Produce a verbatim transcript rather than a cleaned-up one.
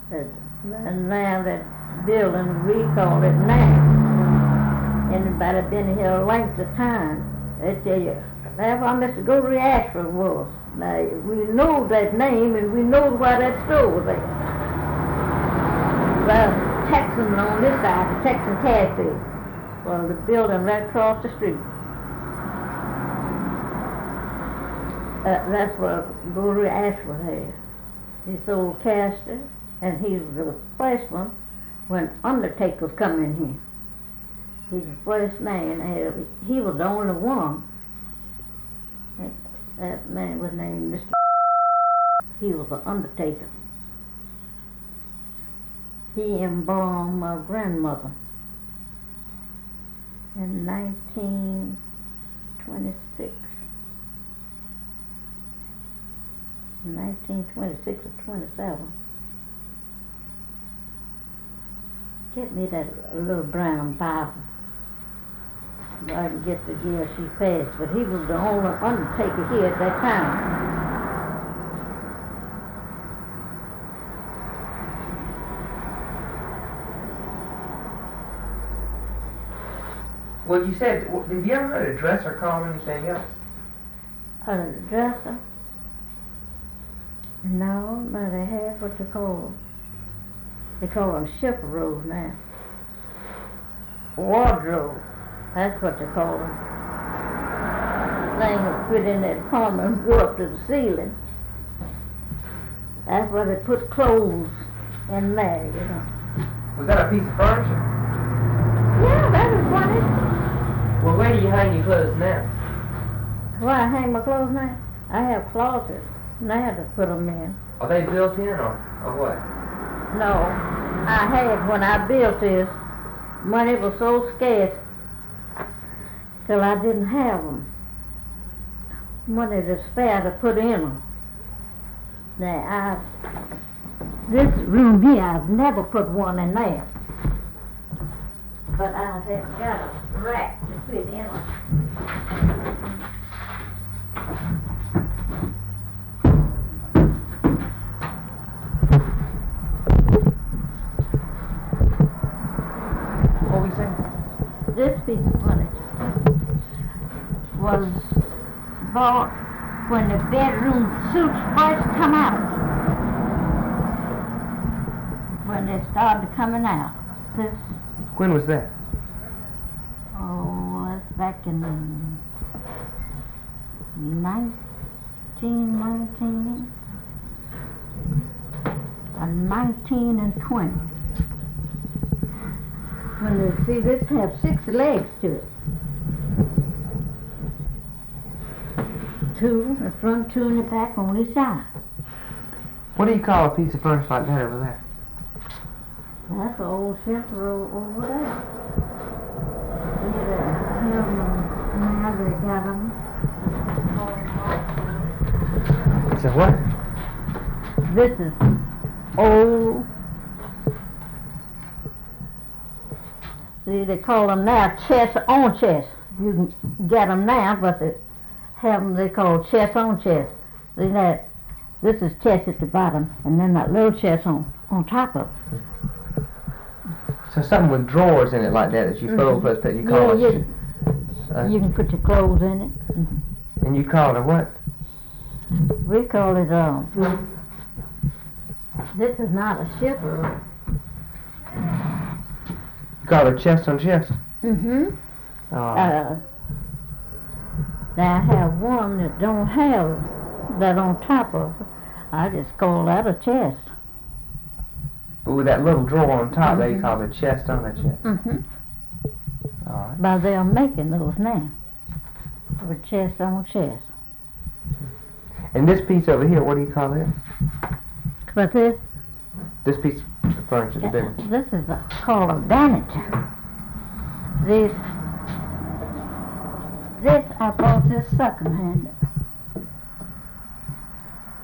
That, and now that building, we call it now. Anybody been here a length of time, they tell you, that's why Mister Gregory Ashford was. Now, we know that name and we know why that store was there. Well, Texan on this side, the Texan Cafe, well, the building right across the street. Uh, that's what Gregory Ashford had. He sold casters, and he was the first one when undertakers come in here. He's the first man. Uh, he was the only one. That man was named Mister He was an undertaker. He embalmed my grandmother in nineteen twenty-six. nineteen twenty-six or twenty-seven. Get me that little brown Bible. I can get the year she passed, but he was the only undertaker here at that time. Well, you said, have you ever heard a dresser called anything else? A dresser? No, but they have what they call, they call them chaperones now. Wardrobe. That's what they call them. Thing that put in that corner and go up to the ceiling. That's where they put clothes in there, you know. Was that a piece of furniture? Yeah, that was funny. Well, where do you hang your clothes now? Where I hang my clothes now? I have closets now to put them in. Are they built in or, or what? No, I had when I built this. Money was so scarce till I didn't have them. Money that's fair to put in them. Now, I, this room here, I've never put one in there. But I have got a rack to put in them. What were we saying? This piece of furniture was bought when the bedroom suits first come out. When they started coming out. This, When was that? oh, it's back in nineteen nineteen, uh, nineteen and twenty. When they see this have six legs to it. Two in the front, two in the back on each side. What do you call a piece of furniture like that over there? That's the old chaperone over there. Yeah, now they got them. It's a what? This is old. See, they call them now chest on chest. You can get them now, but they have them, they call chest on chest. See that? This is chest at the bottom, and then that little chest on, on top of it. So something with drawers in it like that that you fold plus that you call yeah, it. You, uh, you can put your clothes in it. Mm-hmm. And you call it what? We call it, um, this is not a chaperone. You call it chest on chest? Mm-hmm. Oh. Uh, now I have one that don't have that on top of it. I just call that a chest. But with that little drawer on top, Mm-hmm. they call it chest on a chest. Mm-hmm. All right. But they're making those now. With chest on chest. And this piece over here, what do you call it? But this, This piece of furniture, the big one. this is a, called a vanity. This, this I bought this second hand.